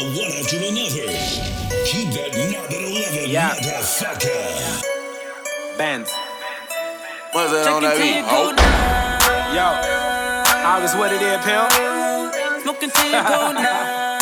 one after another. Keep that knob at 11, Yeah. motherfucker. Bands. What's that on that beat? Oh. Yo, August, what it is, pimp? Smoking till you go now.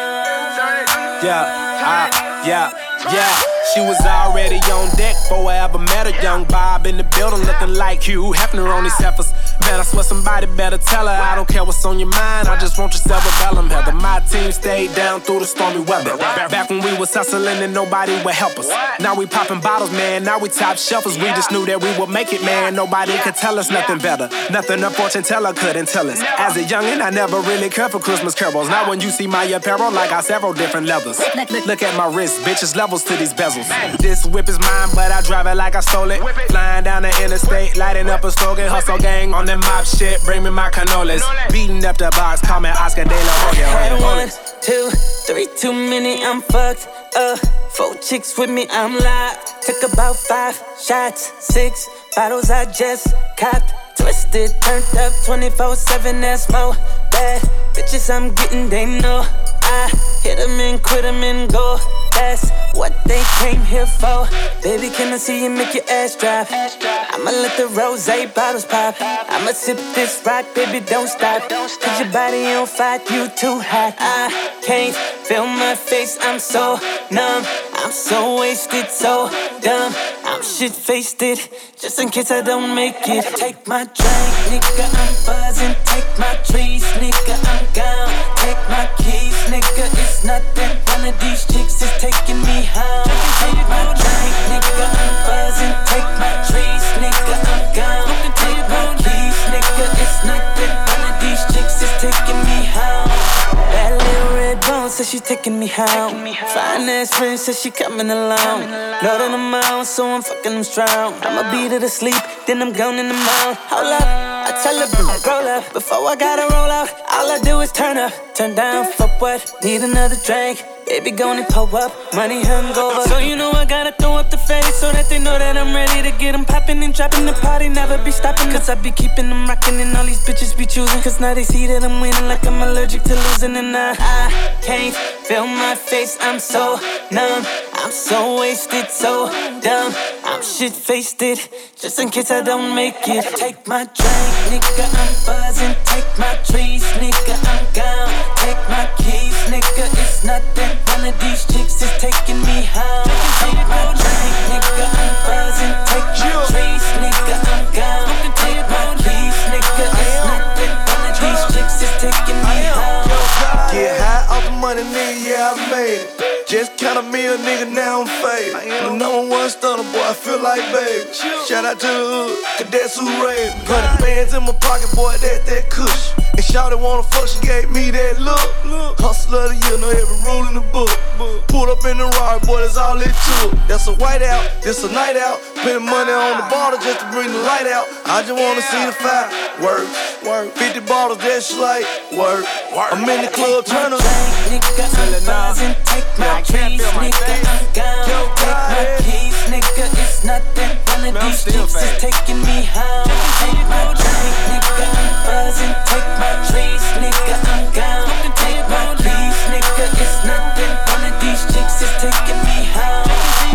Yeah. She was already on deck before I ever met her. Young Bob in the building looking like Hugh Hefner on these heifers. Man, I swear somebody better tell her I don't care what's on your mind. I just want your cerebellum, Heather. My team stayed down through the stormy weather. Back when we was hustling and nobody would help us. Now we popping bottles, man. Now we top shelfers. We just knew that we would make it, man. Nobody could tell us nothing better. Nothing a fortune teller couldn't tell us. As a youngin', I never really cared for Christmas carols. Now when you see my apparel, I got several different levels. Look at my wrist, bitches, levels to these bezels. This whip is mine, but I drive it like I stole it. Flying down the interstate, lighting up a slogan. Hustle gang on that mob shit, bring me my cannolis. Beating up the box, call me Oscar De La Hoya. 1, 2, 3, too many, I'm fucked up. 4 chicks with me, I'm live. Took about 5 shots, 6 bottles I just copped. Twisted, turned up 24/7, that's more. Bad bitches I'm getting, they know. I hit them and quit them and go. That's what they came here for. Baby, can I see you make your ass drop? I'ma let the rosé bottles pop. I'ma sip this rock, baby, don't stop. Cause your body on fire, you too hot. I can't feel my face, I'm so numb. I'm so wasted, so dumb. I'm shit-faced it, just in case I don't make it. Take my drink, nigga, I'm buzzing. Take my trees, nigga, I'm gone. Take my keys, nigga, it's nothing. One of these chicks is taking me home. Take my drink, nigga, I'm buzzing. Take my trees, nigga, I'm gone. Take my keys, nigga, it's nothing. One of these chicks is taking me home. That little red bone says she taking me home. Fine ass friend says she coming along. Know that I'm out, so I'm fucking them strong. I'ma beat her to sleep, then I'm gone in the mouth. Hold up, I tell her, roll up. Before I gotta roll out, all I do is turn up. Turn down for what? Need another drink. Baby, gon' and pull up, money hungover. So you know I gotta throw up the face so that they know that I'm ready to get them poppin' and dropping the party, never be stopping. Cause I be keeping them rockin' and all these bitches be choosing. Cause now they see that I'm winning like I'm allergic to losing. And I can't feel my face, I'm so numb. I'm so wasted, so dumb. I'm shit-faced it, just in case I don't make it. Take my drink, nigga, I'm buzzing. Take my trees, nigga, I'm gone. Take my keys, nigga, it's nothing. One of these chicks is taking me home. Take my drink, nigga, I'm buzzing. Take my trees, nigga, I'm gone. Take my keys, nigga, it's nothing. One of these chicks is taking me home. Get high off the money, nigga, yeah, I made it. Just count me a nigga, now I'm faded. The number one stunner, boy, I feel like baby. Shout out to the hood, cause that's who raised me. 100 bands in my pocket, boy, that kush. And shawty wanna fuck, she gave me that look. Hustler of the year, know every rule in the book. Pulled up in the ride, boy, that's all it took. That's a white out, this a night out. Spending money on the bottle just to bring the light out. I just wanna see the fire, work. 50 bottles, that's like, work. I'm in the club, turn up. Nigga, I'm buzzing. Take my trees, nigga, I'm gone. Take my keys, nigga, it's nothing. One of these chicks is taking me home. Take my drink, nigga, I'm buzzing. Take my trees, nigga, I'm gone. Take my keys, nigga, it's nothing. One of these chicks is taking me home.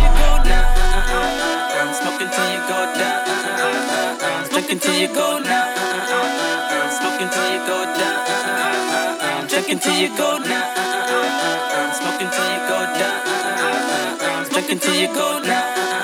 Smoking till you go down. Drinking till you go down. Smoking till you go down. Drinking till you go down. Smoking till you go down. Drinking till you go down.